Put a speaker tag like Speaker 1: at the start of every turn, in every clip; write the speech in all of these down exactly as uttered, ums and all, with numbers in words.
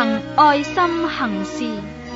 Speaker 1: 憑愛心行事。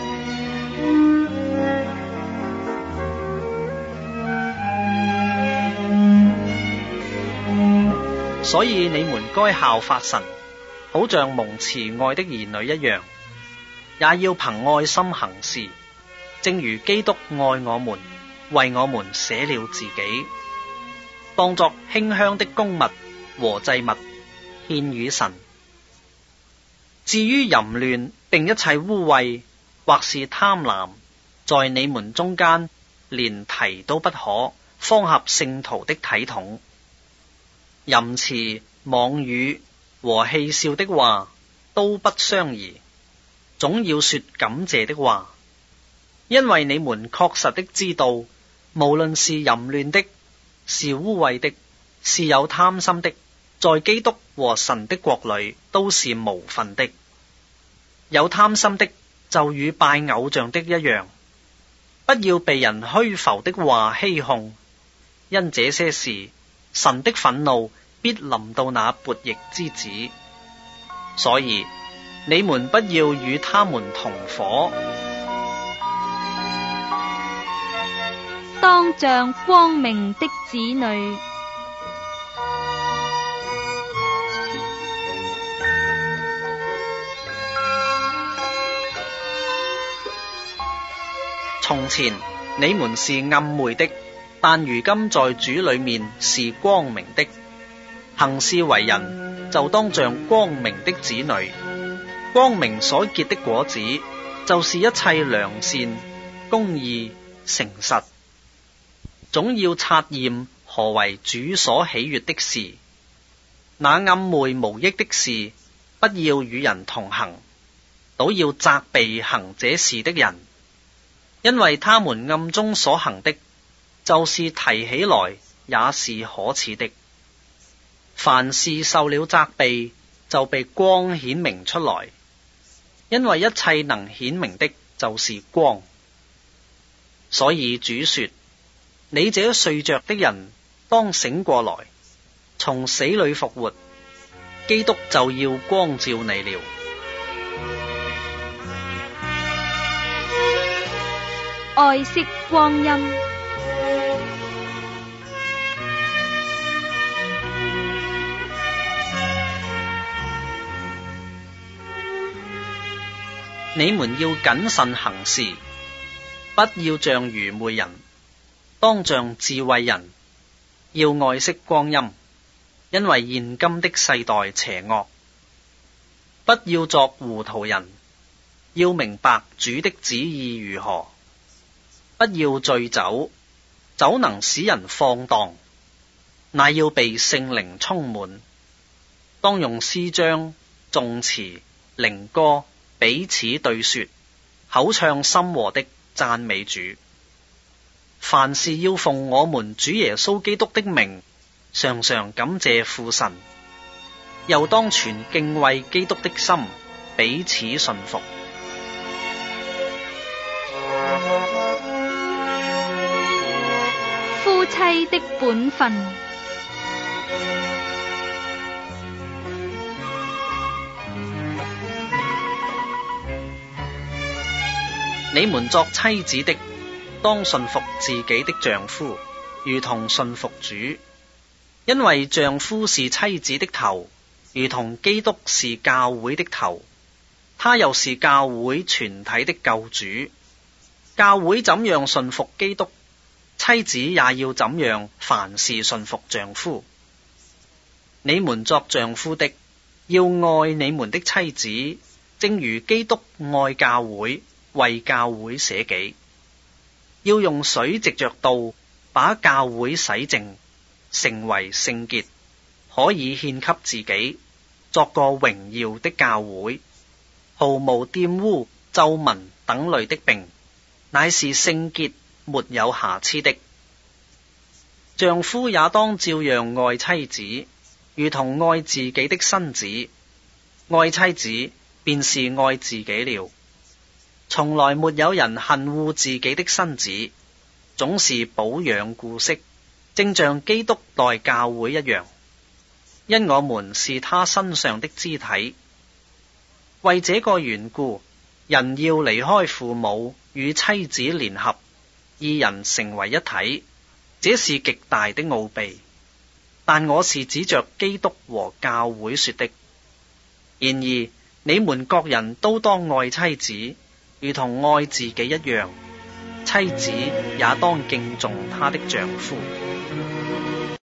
Speaker 2: 所以你們該效法神，好像蒙慈愛的兒女一樣，也要憑愛心行事，正如基督愛我們，為我們捨了自己，當作馨香的供物和祭物獻與神。至於淫亂並一切污穢或是貪婪，在你們中間連提都不可，方合聖徒的體統。淫詞、妄語和戲笑的話都不相宜，總要說感謝的話，因為你們確實的知道，無論是淫亂的，是污穢的，是有貪心的，在基督和神的國裏都是無分的。有貪心的就與拜偶像的一樣，不要被人虛浮的話欺哄，因這些事神的憤怒必臨到那悖逆之子。所以你們不要與他們同伙，
Speaker 1: 當像光明的子女。
Speaker 2: 從前你們是暗昧的，但如今在主裏面是光明的。行事為人就當像光明的子女。光明所結的果子，就是一切良善、公義、誠實。總要察驗何為主所喜悅的事。那暗昧無益的事，不要與人同行，倒要責備行這事的人。因為他們暗中所行的，就是提起來也是可恥的。凡事受了責備，就被光顯明出來。因為一切能顯明的，就是光。所以主說：你這睡着的人，當醒過來，從死裏復活，基督就要光照你了。
Speaker 1: 愛惜光陰。
Speaker 2: 你們要謹慎行事，不要像愚昧人，當像智慧人，要愛惜光陰，因為現今的世代邪惡。不要作糊塗人，要明白主的旨意如何。不要醉酒，酒能使人放蕩，乃要被聖靈充滿。當用詩章、頌詞、靈歌彼此對說，口唱心和的讚美主。凡事要奉我們主耶穌基督的名，常常感謝父神。又當存敬畏基督的心，彼此順服。
Speaker 1: 夫妻的本分。
Speaker 2: 你們作妻子的，當順服自己的丈夫，如同順服主。因為丈夫是妻子的頭，如同基督是教會的頭，他又是教會全體的救主。教會怎樣順服基督，妻子也要怎樣凡事順服丈夫。你們作丈夫的，要愛你們的妻子，正如基督愛教會，為教會捨己。要用水藉着道把教會洗淨，成為聖潔，可以獻給自己，作個榮耀的教會，毫無玷污、皺紋等類的病，乃是聖潔沒有瑕疵的。丈夫也當照樣愛妻子，如同愛自己的身子。愛妻子便是愛自己了。從來沒有人恨惡自己的身子，總是保養顧惜，正像基督待教會一樣，因我們是他身上的肢體。 為這個緣故，人要離開父母，與妻子聯合，二人成為一體。這是極大的奧秘，但我是指着基督和教會說的。然而，你們各人都當愛妻子，如同愛自己一樣；妻子也當敬重她的丈夫。